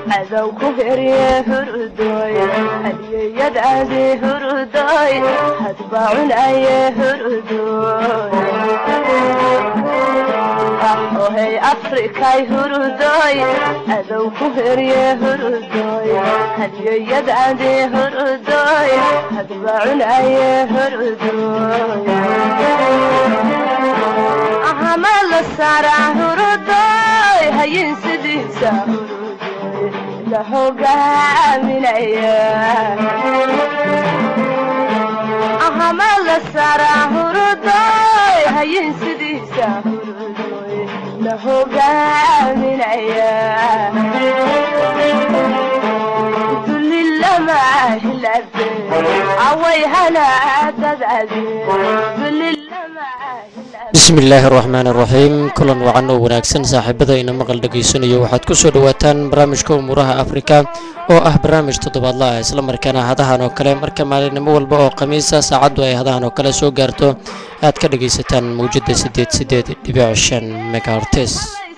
عذوك هريه هردوي هدي يدعدي هردوي هتباعون أي هردوي وهي أفريقيا هردوي عذوك هريه هردوي هدي يدعدي هردوي هتباعون أي هردوي أهمل السارع هردوي هين سديسة هردوي لحقها من أيام أهمل السارع هردوي هين سديسة هردوي لحقها من أيام كل اللي معاه الأبد عوي هلا تدعدي كل اللي معاه بسم الله الرحمن الرحيم كلن وعن wanaagsan saaxiibada maqal dhageysanayo waxaad ku soo dhawaataan barnaamijka umuraha Afrika oo ah barnaamij toddobaadle ah isla markaana hadahan oo kale marka maalinimo walba oo khamiis ah saacadu ay hadahan oo kale soo gaarto aad ka dhageysataan mawjada 88.5 megahertz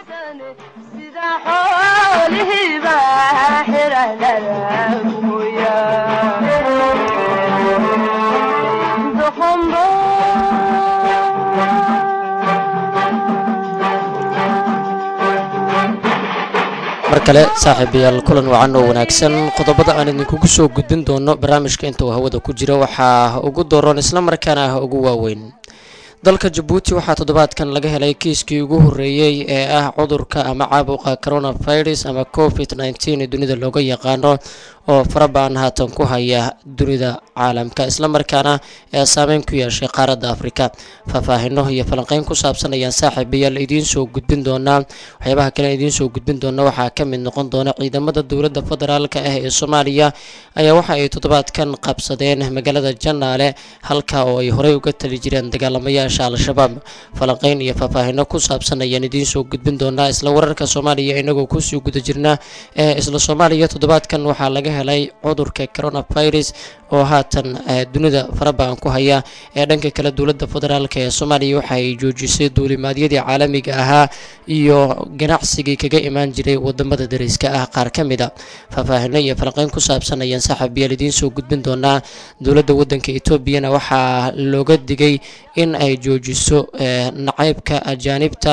markale saaxiibayaal kulan wacan oo wanaagsan qodobada aan idinku soo gudbin doono barnaamijka inta uu hawada ku jiro waxa ugu dooran isla markaana ugu waaweyn dalka Djibouti waxaa toddobaadkan laga helay kiiskii ugu horeeyay ee ah cudurka ama caabuqa coronavirus ama COVID-19 ee dunida looga yaqaano oo farabaan haatan ku haya dunida caalamka isla markaana ee saameyn ku yeeshay qaaradda Afrika faahfaahino iyo falanqeyn ku saabsan ayaan saaxiibayaal idiin soo gudbin doonaa waxyaabaha kale idiin soo gudbin doona waxaa ka mid noqon doona ciidamada dawladda federaalka ah ee Soomaaliya ayaa waxa ay toddobaadkan qabsadeen magaalada Janaale halka oo ay horey uga tali jireen dagaalamayaasha al-shabaab falanqeyn iyo faahfaahino ku saabsan ayaan idiin soo gudbin doonaa isla wararka Soomaaliya inagoo ku soo guda jirna isla Soomaaliya toddobaadkan waxaa laga helay cudurka coronavirus oo haatan dunida farabaan ku haya ee dhanka kale dawladda federaalka ee Soomaaliya waxa ay joojisay duulimaadyadii caalamiga ahaa iyo ganacsiga kaga imaan jiray wadamada dariska ah qaar kamida faahfaahino iyo falanqeyn ku saabsan ayaan saaxiibayaal idiin soo gudbin doonaa dawladda wadanka Itoobiya waxaa looga digay in ay joojiso nacaybka ajaanibta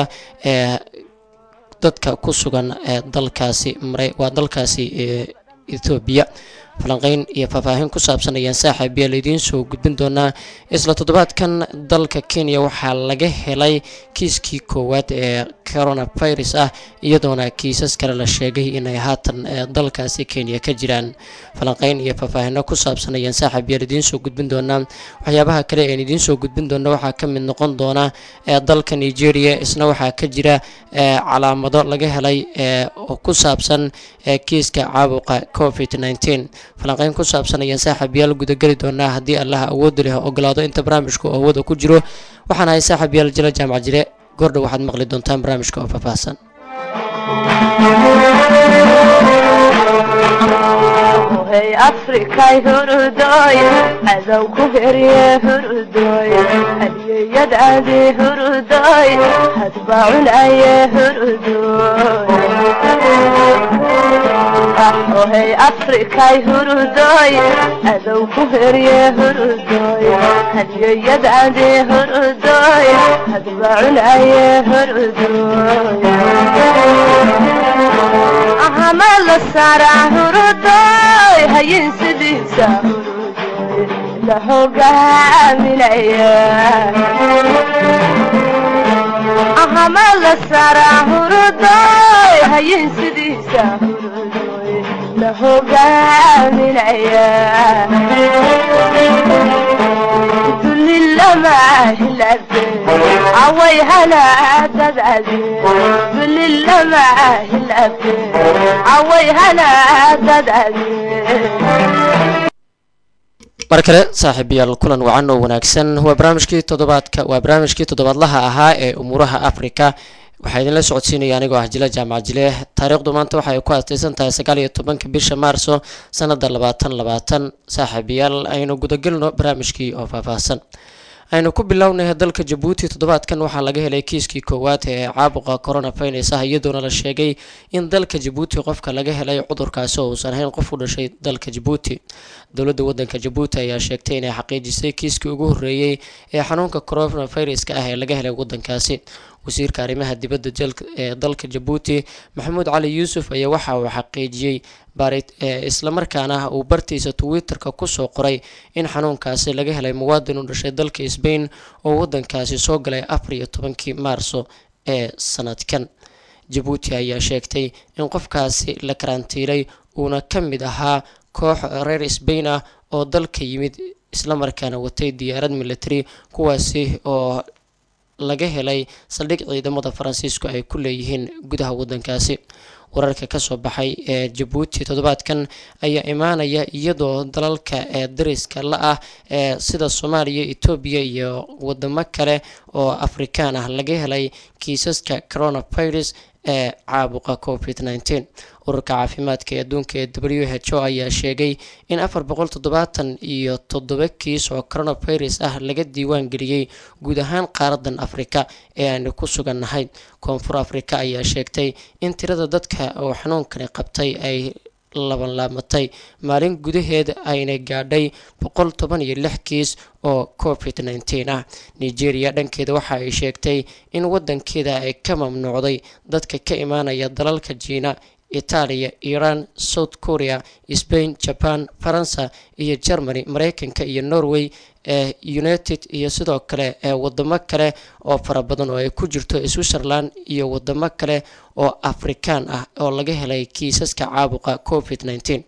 dadka ku sugan dalkaasi waa dalkaasi Ethiopia falanqeyn iyo faahfaahin ku saabsan ayaan saaxiibayaal idiin soo gudbin doonaa isla toddobaadkan dalka Kenya waxaa laga helay kiiskii koowaad ee coronavirus ah iyadoona kiisas kale la sheegay in ay haatan dalkaasi Kenya ka jiraan falanqeyn iyo faahfaahino ku saabsan ayaan saaxiibayaal idiin soo gudbin doonaa waxyaabaha kale ee idiin soo gudbin doona waxaa ka mid noqon doona dalka Nigeria isna waxaa ka jira calaamado laga helay oo ku saabsan kiiska caabuqa COVID-19 falanqeyn ku saabsan ayaan saaxiibayaal guda gali doonaa haddii Allah awood leh ogolaado inta barnaamijku hawada ku jiro waxaan ahay saaxiibayaal jila jaamac jire gordho waxaad maqli doontaan barnaamijka oo faahfaahsan وهي أفريقيا هردوي عذوك هريه هردوي هدي يدعدي هردوي هتباعون أي هردوي وهي أفريقيا هردوي عذوك هريه هردوي هدي يدعدي هردوي هتباعون أي هردوي أهمل السارع هردوي هين سديسة هردوي لحقها من أيام أهمل السارع هردوي هين سديسة هردوي لحقها من أيام كل اللي معاه الأبد عوي هلا تدعدي كل اللي معاه الأبد عوي هلا تدعدي markale saaxiibayaal kulan wacan oo wanaagsan waa barnaamijkii toddobaadlaha ahaa ee umuraha Afrika waxaa idin la socodsiinaya anigoo ah jila jaamac jile taariikhdu maanta waxa ay ku aastaysan tahay 19 bisha Maarso sanada 2020 saaxiibayaal aynu guda galno barnaamijkii oo faahfaahsan aynu ku bilownay dalka Jabuuti toddobaadkan waxaa laga helay kiiskii koowaad ee caabuqa coronavirus iyadoona la sheegay in dalka Jabuuti qofka laga helay cudurkaasi oo uusan ahayn qof u dhashay dalka Jabuuti. Dowladda waddanka Jabuuti ayaa sheegtay inay xaqiijisay kiiskii ugu horreeyay ee xanuunka coronavirus ee laga helay waddankaasi. wasiirka arrimaha dibadda ee dalka Jabuuti Maxamuud Cali Yuusuf ayaa waxa uu xaqiijiyay isla markaana uu bartiisa Twitter-ka ku soo qoray in xanuunkaasi laga helay muwaadin u dhashay dalka Spain oo waddankaasi soo galay 14 Maarso ee sanadkan. Jabuuti ayaa sheegtay in qofkaasi la karantiilay uuna ka mid ahaa koox reer Spain ah oo dalka yimid isla markaana watay diyaarad military kuwaasi oo laga helay saldhig ciidamada Faransiisku ay ku leeyihiin gudaha waddankaasi. wararka ka soo baxay ee Jabuuti toddobaadkan ayaa imaanaya iyadoo dalalka dariska la ah sida Soomaaliya, Itoobiya iyo wadamo kale oo Afrikaan ah laga helay kiisaska coronavirus ee caabuqa COVID-19. ururka caafimaadka adduunka ee WHO ayaa sheegay in 477 kiis oo coronavirus ah laga diiwaan geliyay guud ahaan qaaradan Afrika ee aan ku sugannahay. Koonfur Afrika ayaa sheegtay in tirada dadka oo xanuunkan qabtay ay laabatay maalin gudaheed ayna gaadhay 116 kiis oo COVID-19 ah. Nigeria dhankeeda waxa ay sheegtay in waddankeeda ay ka mamnuucday dadka ka imaanaya dalalka China, Italia, Iran, South Korea, Spain, Japan, Faransa iyo Germany, Mareykanka iyo Norway, United iyo sidoo kale wadamo kale oo fara badan oo ay ku jirto Switzerland iyo wadamo kale oo Afrikaan ah oo laga helay kiisaska caabuqa COVID-19.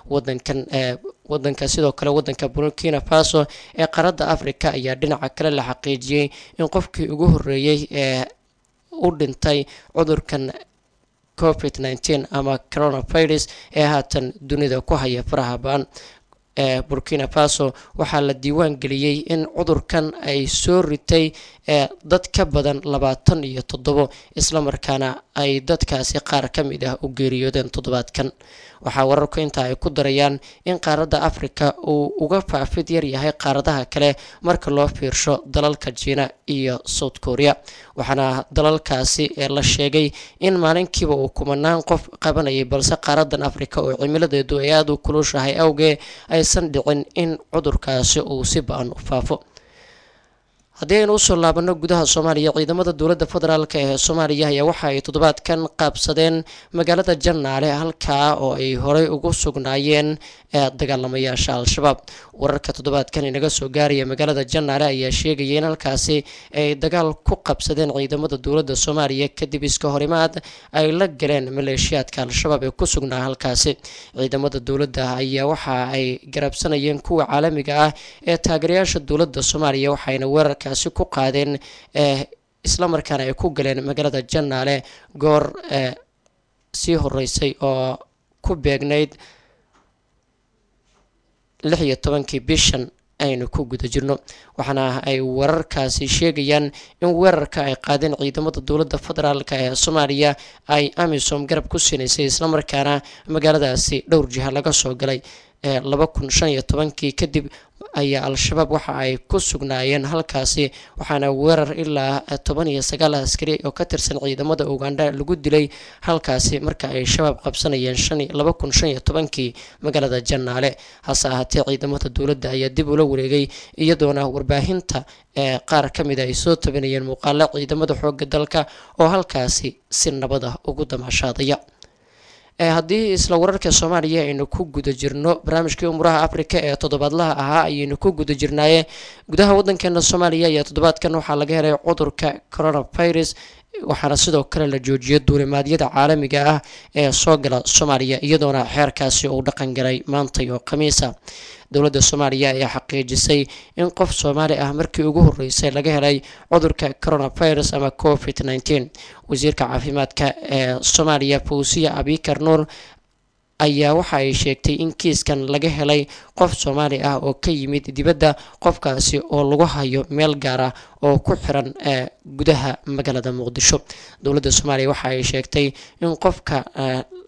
waddanka sidoo kale waddanka Burkina Faso ee qaarada Afrika ayaa dhinaca kale la xaqiijiyay in qofkii ugu horreeyay ee u dhintay cudurkan COVID-19 ama coronavirus ee haatan dunida ku haya faraha ba'an. Burkina Faso waxaa la diiwaan geliyay in cudurkan ay soo ritay dad ka badan 27 isla markaana ay dadkaasi qaar ka mid ah u geeriyoodeen toddobaadkan. waxaa wararku inta ay ku darayaan in qaaradda Afrika uu uga faafid yar yahay qaaradaha kale marka loo fiirsho dalalka China iyo South Korea. waxaana dalalkaasi la sheegay in maalinkiiba uu kumanaan qof qabanayay, balse qaaradan Afrika oo cimiladeedu ay aad u kulushahay awgeed aysan dhicin in cudurkaasi uu si ba'an u faafo. haddii aynu usoo laabano gudaha Soomaaliya, ciidamada dowladda federaalka ee Soomaaliya ayaa waxa ay toddobaadkan qaabsadeen magaalada Jannaale halkaa oo ay horey ugu sugnaayeen dagaalamayaasha Al-Shabaab. wararka toddobaadkan inaga soo gaaraya magaalada Jannaale ayaa sheegaya in halkaasi ay dagaal ku qabsadeen ciidamada dowladda Soomaaliya kadib iska horimaad ay la galeen maleeshiyaadka Al-Shabaab ee ku sugnaa halkaasi. ciidamada dowladda ayaa waxa ay garabsanayeen kuwa caalamiga ah ee taageerayaasha dowladda Soomaaliya, waxayna weerarka ku qaadeen isla markaana ay ku galeen magaalada Jannaale goor sii horeysay oo ku beegnayd 16 bishan aynu ku guda jirno. waxaana ay wararkaasi sheegayaan in weerarka ay qaadeen ciidamada dowladda federaalka ee Soomaaliya ay AMISOM garab ku siinaysay isla markaana magaaladaasi dhowr jiha laga soo galay 2015 kadib ayaa Al-Shabaab waxa ay ku sugnaayeen halkaasi, waxaana weerar ilaa 19 askari oo ka tirsan ciidamada Uganda lagu dilay halkaasi marka ay shabaab qabsanayeen 2015 magaalada Jannaale. hase ahaatee ciidamada dowladda ayaa dib ula wareegay iyadoona warbaahinta qaar ka mid ah ay soo tabanayeen muuqaalo ciidamada xoogga dalka oo halkaasi si nabad ah ugu damaashaadaya. haddii isla wararka Soomaaliya aynu ku guda jirno barnaamijkii umuraha Afrika ee toddobaadlaha ahaa ayaynu ku guda jirnaaye gudaha waddankeena Soomaaliya ayaa toddobaadkan waxaa laga helay cudurka coronavirus, waxaana sidoo kale la joojiyay duulimaadyada caalamiga ah ee soo gala Soomaaliya iyadoona xeerkaasi uu dhaqan galay maanta oo Khamiisa. dowladda Soomaaliya ayaa xaqiijisay in qof Soomaali ah markii ugu horeysay laga helay cudurka coronavirus ama COVID-19. wasiirka caafimaadka ee Soomaaliya Fawziya Abikar Nuur ayaa waxa ay sheegtay in kiiskan laga helay qof Soomaali ah oo ka yimid dibadda, qofkaasi oo lagu hayo meel gaar ah oo ku xiran gudaha magaalada Muqdisho. dowladda Soomaaliya waxa ay sheegtay in qofka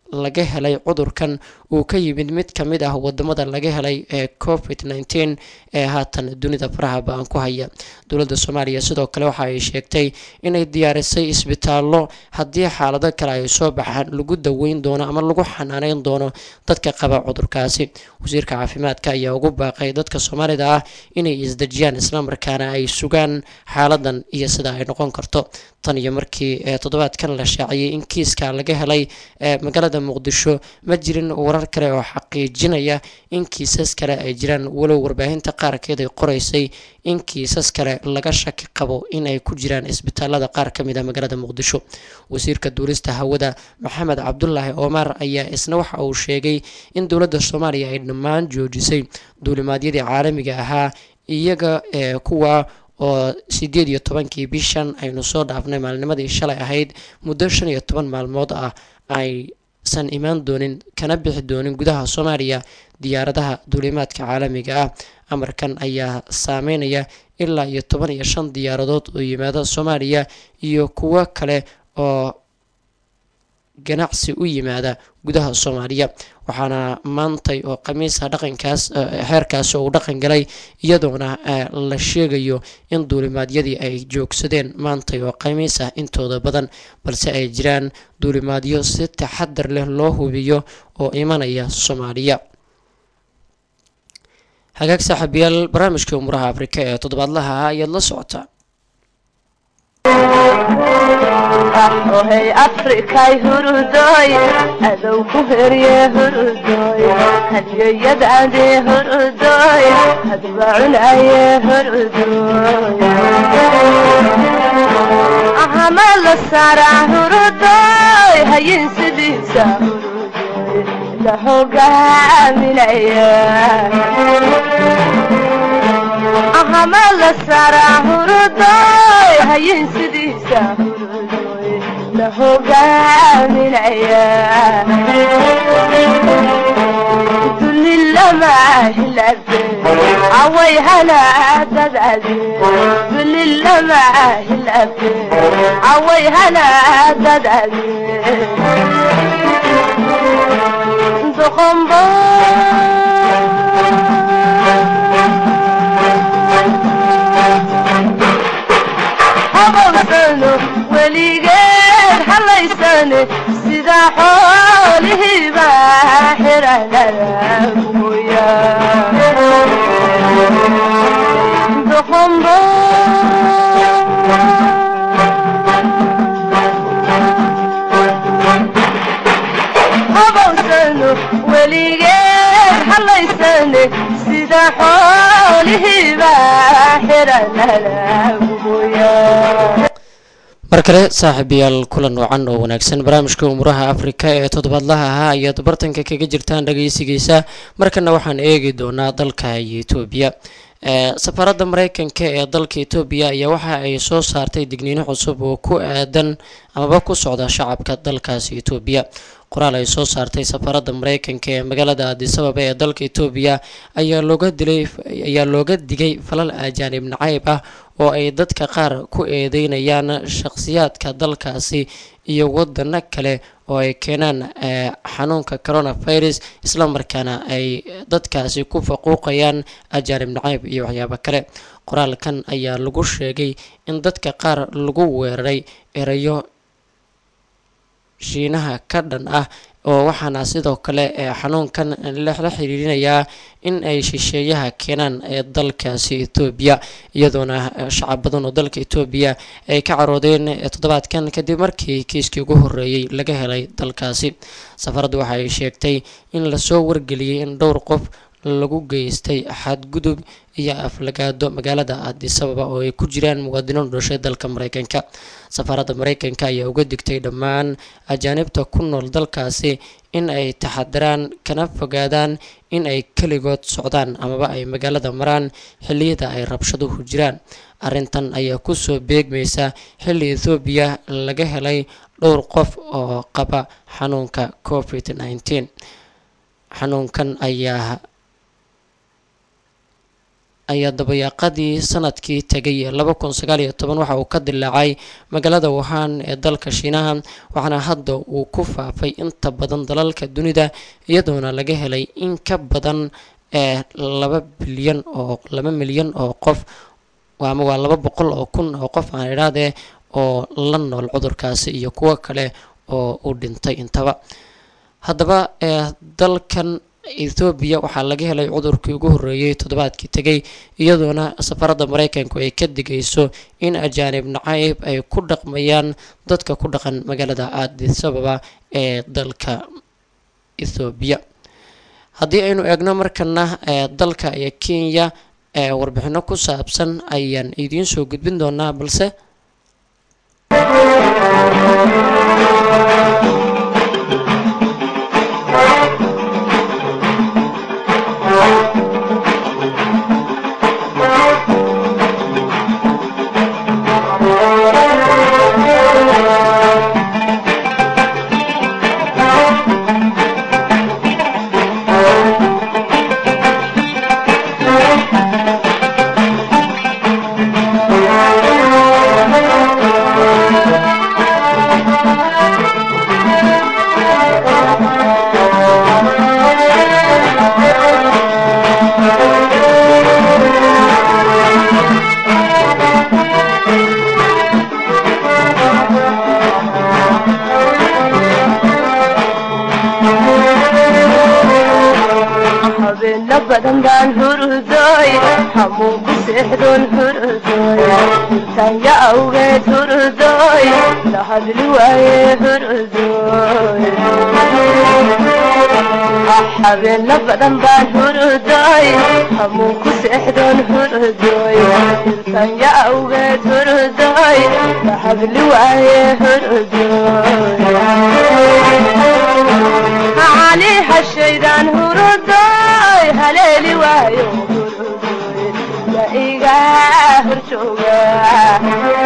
laga helay cudurkan uu ka yimid mid ka mid ah wadamada laga helay ee covid-19 ee haatan dunida faraha ba-an ku haya. dowladda soomaaliya sidoo kale waxa ay sheegtay inay diyaarisay isbitaallo haddii xaalado kale ay soo baxaan lagu daweyn doono ama lagu xanaaneyn doono dadka qaba cudurkaasi. wasiirka caafimaadka ayaa ugu baaqay dadka soomaalida ah inay isdejiyaan islamarkaana ay sugaan xaaladan iyo sida ay noqon karto. tan iyo markii toddobaadkan la shaaciyay in kiiska laga helay magaalada muqdisho ma jirin warar kale oo xaqiijinaya in kiisas kale ay jiraan, walow warbaahinta qaarkeed ay qoraysay in kiisas kale laga shaki qabo in ay ku jiraan isbitaalada qaar ka mid ah magaalada muqdisho. wasiirka duulista hawada maxamed cabdulaahi omar ayaa isna waxa uu sheegay in dowladda soomaaliya ay dhammaan joojisay duulimaadyadii caalamiga ahaa iyaga kuwa oo 18 bishan aynu soo dhaafnay maalnimadii shalay ahayd muddo 15 maalmood ah aysan imaan doonin kana bixi doonin gudaha Soomaaliya diyaaradaha duulimaadka caalamiga ah. amarkan ayaa saameynaya ilaa 15 diyaaradood oo yimaada Soomaaliya iyo kuwa kale oo ganacsi u yimaada gudaha Soomaaliya. waxaana maantay oo khamiisa dhaqankaas heerkaas uu dhaqan galay iyadoona la sheegayo in duulimaadyadii ay joogsadeen maantay oo khamiisa intooda badan, balse ay jiraan duulimaadyo si taxadar leh loo hubiyo oo imanaya Soomaaliya. hagaag saaxiibayaal, barnaamijka umuraha Afrika ee toddobaadlaha ayaad la socotaa. ahoy afrikay hurudoy adow ku herye hurudoy hadiyadade hurudoy hadbacunaye hurudoy ahamal sara hurudoy hayin sidiisa hurudoy la hogaaminaya ahamal sara hurudoy hayin sidiisa la hogaaminaya dulilama hilabe away halaadadaade dulilama hilabe away halaadadaade doqombo habawsano weligeed halaysane sida xoolihiiba xiranalaguya doqombo habawsano weligeed halaysane sida xoolihiiba xiranalaguya. mar kale saaxiibayaal, kulan wacan oo wanaagsan. barnaamijka umuraha Afrika ee toddobaadlaha ahaa ayaad bartanka kaga jirtaan dhageysigiisa. markana waxaan eegi doonaa dalka Itoobiya. safaarada Mareykanka ee dalka Itoobiya ayaa waxa ay soo saartay digniino cusub oo ku aadan amaba ku socda shacabka dalkaasi Itoobiya. qoraal ay soo saartay safaarada Mareykanka ee magaalada Addis Ababa ee dalka Itoobiya ayaa looga digay falal ajaanib nacayb ah oo ay dadka qaar ku eedeynayaan shakhsiyaadka dalkaasi iyo wadano kale oo ay keenaan xanuunka coronavirus, isla markaana ay dadkaasi ku faquuqayaan ajaanib nacayb iyo waxyaabo kale. qoraalkan ayaa lagu sheegay in dadka qaar lagu weeraray erayo shiinaha ka dhan ah oo waxaana sidoo kale xanuunkan la xiriirinayaa in ay shisheeyaha keenaan ee dalkaasi Itoobiya, iyadoona shacab badan oo dalka Itoobiya ay ka caroodeen toddobaadkan kadib markii kiiskii ugu horeeyay laga helay dalkaasi. safaradu waxa ay sheegtay in la soo wargeliyay in dhowr qof lagu geystay xadgudub iyo aflagaado magaalada Addis Ababa oo ay ku jiraan muwaadiniin u dhashay dalka Mareykanka. safaarada Mareykanka ayaa uga digtay dhammaan ajaanibta ku nool dalkaasi in ay taxadaraan kana fogaadaan in ay kaligood socdaan amaba ay magaalada maraan xilliyada ay rabshaduhu jiraan. arrintan ayaa kusoo beegmaysa xilli Itoobiya laga helay dhowr qof oo qaba xanuunka COVID-19. xanuunkan ayaa ayaa dabayaaqadii sanadkii tegay 2019 waxa uu ka dilaacay magaalada Wuhan ee dalka Shiinaha waxaana hadda uu ku faafay inta badan dalalka dunida iyadoona laga helay in ka badan 2 milyan oo qof ama waa 200 oo kun oo qof aan iraade oo la nool cudurkaasi iyo kuwa kale oo u dhintay intaba. haddaba dalkan Ethiopia waxaa laga helay cudurkii ugu horeeyay toddobaadkii tagay iyadoona safarada Mareykanku ay ka digayso in ajaanib nacayb ay ku dhaqmayaan dadka ku dhaqan magaalada Addis Ababa ee dalka Ethiopia. haddii aynu eegno markana dalka Kenya warbixino ku saabsan ayaan idiin soo gudbin doonaa balse badan baan hurdoy hamuun ku seexdoon hurdoy tanya awgeed hurdoy la hadli waaye hurdoy habeenna badan baan hurdoy hamuun ku seexdoon hurdoy tanya awgeed hurdoy la hadli waaye hurdoy علي هالشيطان هردوي هلالي وايو هردوي لا إيقاه هرشوغا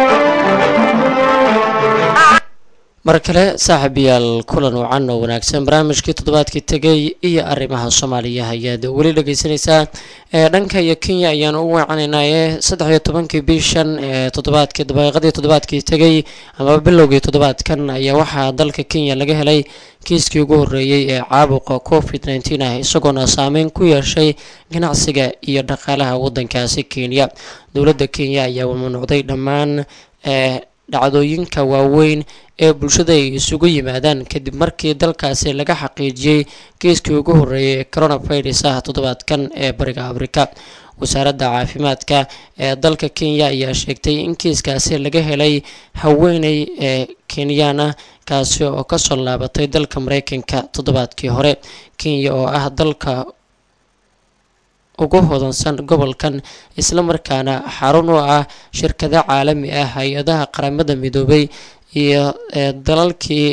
mar kale saaxiibayaal kulan wacan oo wanaagsan barnaamijkii toddobaadkii tagay iyo arrimaha Soomaaliya ayaad weli dhageysanaysaa dhanka Kenya ayaan ugu wacanaynaa 13 bishan toddobaadkii toddobaadkii tagay ama bilowgii toddobaadkan ayaa waxaa dalka Kenya laga helay kiiskii ugu horeeyay ee caabuqa COVID-19 isagoona saameyn ku yeeshay ganacsiga iyo dhaqaalaha wadankaasi Kenya. dowladda Kenya ayaa mamnuucday dhammaan dhacdooyinka waaweyn ee bulshada ay isugu yimaadaan kadib markii dalkaasi laga xaqiijiyay kiiskii ugu horeeyay ee coronavirus toddobaadkan ee bariga Afrika. wasaaradda caafimaadka ee dalka Kenya ayaa sheegtay in kiiskaasi laga helay haweeney Kenyan kaasi oo ka soo laabatay dalka Mareykanka toddobaadkii hore. Kenya oo ah dalka ugu hodansan gobolkan isla markaana xarun u ah shirkado caalami ah hay'adaha qaramada midoobay iyo dalalkii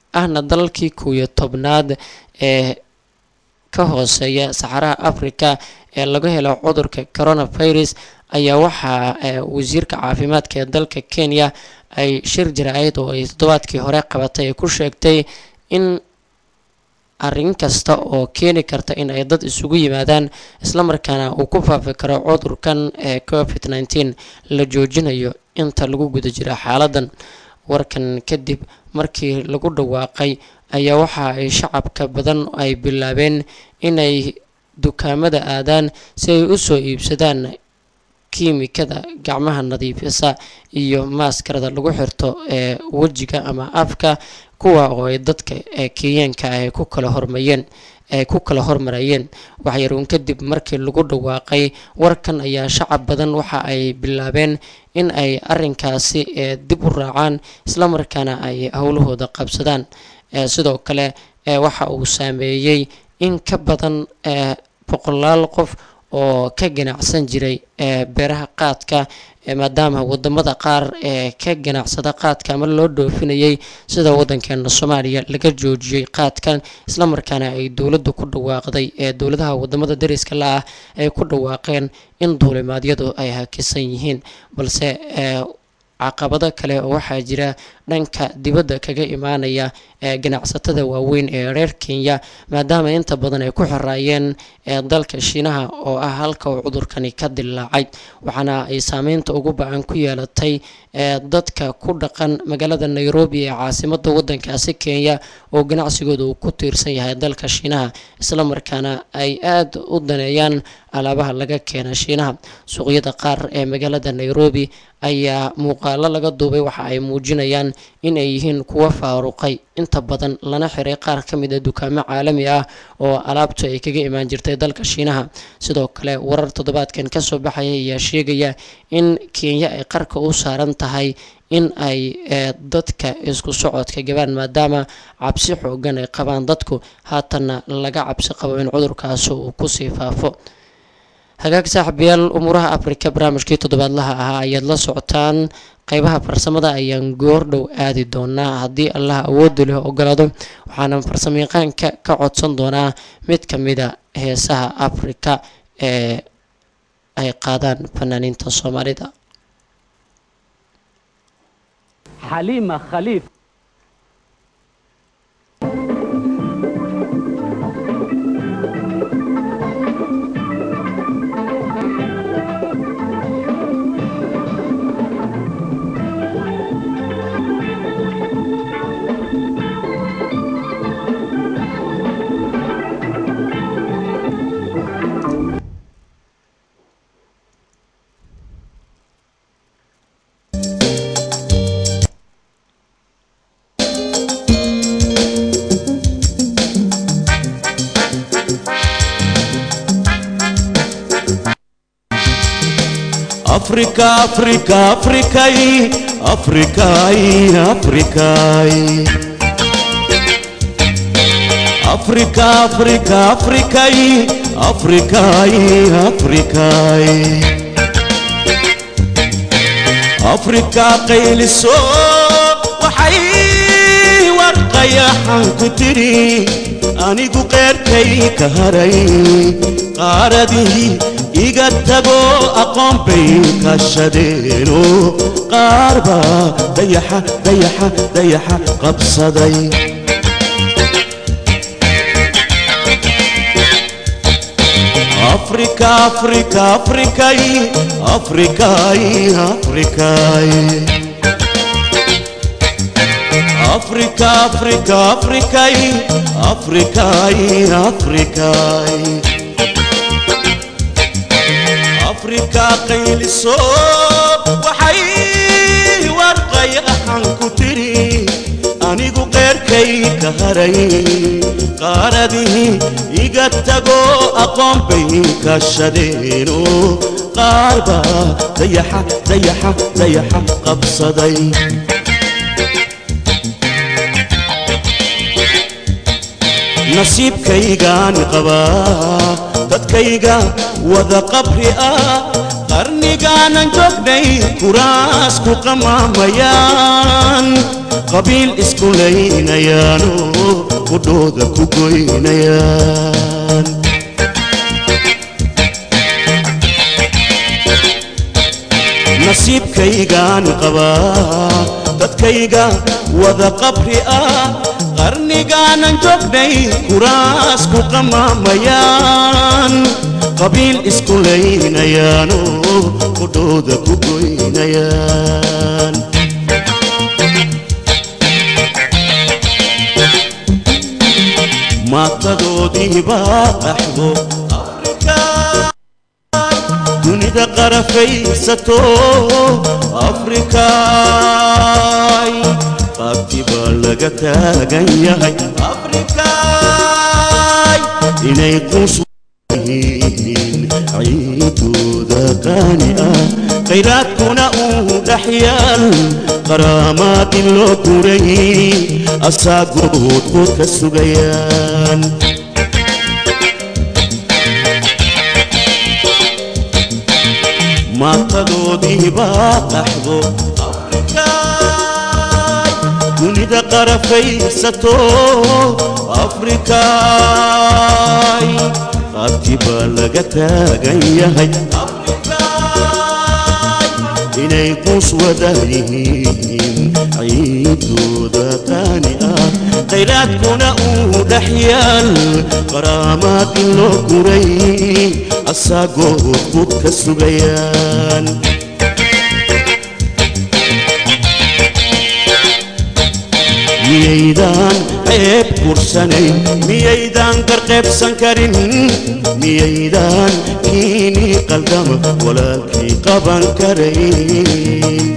11aad ee ka hooseeya saxaraha Afrika ee laga helo cudurka coronavirus ayaa waxaa wasiirka caafimaadka ee dalka Kenya ay shir jaraa'id oo ay toddobaadkii hore qabatay ku sheegtay in arrin kasta oo keeni karta in ay dad isugu yimaadaan isla markaana uu ku faafi karo cudurkan COVID-19 la joojinayo inta lagu guda jiro xaaladan. warkan kadib markii lagu dhawaaqay ayaa waxa ay shacabka badan ay bilaabeen inay dukaamada aadaan si ay u soo iibsadaan kiimikada gacmaha nadiifisa iyo maskarada lagu xirto wajiga ama afka kuwa oo ay dadka Kenyaanka ay ku kala hormarayeen. waxyaruun kadib markii lagu dhawaaqay warkan ayaa shacab badan waxa ay bilaabeen in ay arrinkaasi dib u raacaan isla markaana ay hawlahooda qabsadaan. sidoo kale waxa uu saameeyay in ka badan 100 qof oo ka ganacsan jiray beeraha qaadka maadaama wadamada qaar ka ganacsada qaadka ama loo dhoofinayay sida wadankeena Soomaaliya laga joojiyay qaadkan isla markaana ay dawladdu ku dhawaaqday dawladaha wadamada dariska la ah ay ku dhawaaqeen in duulimaadyadu ay hakisan yihiin balse caqabado kale oo waxaa jira dhanka dibadda kaga imaanaya ganacsatada waaweyn ee reer Kenya maadaama inta badan ay ku xiraayeen dalka Shiinaha oo ah halka uu cudurkani ka dilaacay waxaana ay saameynta ugu baahan ku yeelatay dadka ku dhaqan magaalada Nairobi ee caasimadda waddankaasi Kenya oo ganacsigooda uu ku tiirsan yahay dalka Shiinaha isla markaana ay aad u daneeyaan alaabaha laga keeno Shiinaha suuqyada qaar ee magaalada Nairobi ayaa muuqaalo laga duubay waxa ay muujinayaan in ay yihiin kuwa faaruqay inta badan lana xiray qaar ka mid ah dukaamo caalami ah oo alaabtu ay kaga imaan jirtay dalka Shiinaha sidoo kale warar toddobaadkan ka soo baxaya ayaa sheegaya in Kenya ay qarka u saaran tahay in ay dadka isku socodka gabaan maadaama cabsi xoogan ay qabaan dadku haatanna laga cabsi qabo in cudurkaasi uu ku sii faafo hagaag saaxiibayaal umuuraha Afrika barnaamijkii toddobaadlaha ahaa ayaad la socotaan qaybaha farsamada ayaan goordhow aadi doonaa haddii Allah awood leh ogolaado waxaana farsamayaqaanka ka codsan doonaa mid ka mid ah heesaha Afrika ee ay qaadaan fanaaniinta Soomaalida حليمة خليف Africa, Africa, Africaí, Africaí, Africaí. Africa, Africa, Africaí, Africaí, Africaí. Africa قيلسو وحي ورقيا حنكتري أني غير كي كهري قاردي iga tago aqoon bay ka shadeeno qaarba dayaxa qabsaday Africa, Africa, Africaí, Africaí, Africaí. Africa, Africa, Africaí, Africaí, Africaí. Africa قيلسو وحي ورقي حنكتري أنيقو غير كي كهري قاردي إيقاتقو أقوم بيك الشدينو قاربا ديحا قبصدي نصيب كيغان قبا dadkayga wada qabri ah qarnigaanan joognay kuraas ku qamamayaan qabiil isku leynayaano qudhooda ku goynayaan nasiibkaygaan qabaa dadkayga wada qabri ah qarnigaanan joognay kuraas ku qamamayaan qabiil isku leynayaano qudhooda ku goynayaan maatadoodii baa qaxdo Afrika dunida qarafaysato Afrika qabtiba laga taagan yahay Afrika inay quusyihiin ciidooda qaani ah khayraadkuna uu dhaxyaal qaraamaad in loo guray asaagood quud ka sugayaan maatadoodii baa qaxdo Afrika dunida qarafaysato Afrika qabtiba laga taagan yahay Afrika inay quus wada yihiin ciidooda qaani ah khayraadkuna uu dhex yaal qaraamaad in loo guray asagoo bud ka sugayaan miyaydaan ceeb kursanayn miyaydaan qarqeebsan karin miyaydaan kiinii qaldama walaalkii qaban karayn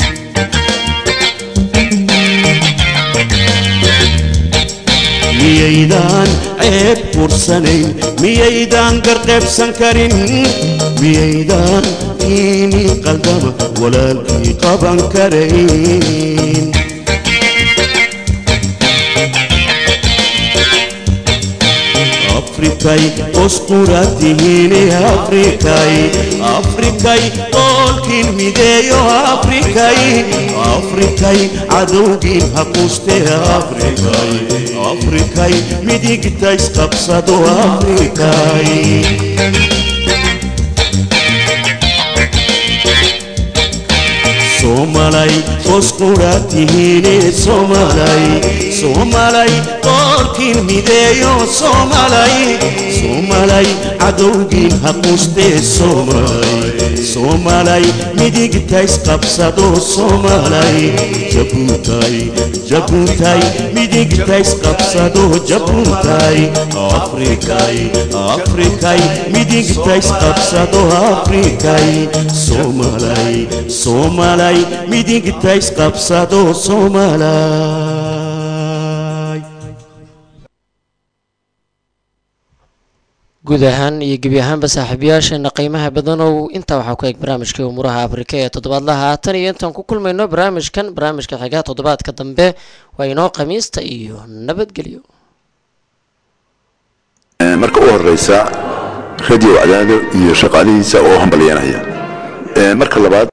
miyaydaan ceeb kursanayn miyaydaan qarqeebsan karin miyaydaan kiinii qaldama walaalkii qaban karayn afrikay osquratihiine afrikay qolkiin mideeyo afrikay cadowgiin haquuste afrikay midigta isqabsado afrikay somalay osquratihiine somalay qolkiin mideeyo somalay cadowgiin haquuste somalay midigta isqabsado somalay jabuutay midigta isqabsado jabuutay afrikay midigta isqabsado afrikay somalay midigta isqabsado somalay guud ahaan iyo gebi ahaanba saaxiibayaasheena qiimaha badanow intaa waxaa ku eg barnaamijkii umuuraha afrika ee toddobaadlaha tan iyo intaan ku kulmayno barnaamijka xigaa toddobaadka dambe waa inoo khamiista iyo nabadgelyo marka u horeysa radio cadaado iyo shaqaalihiisa oo hambalyanaya marka labaad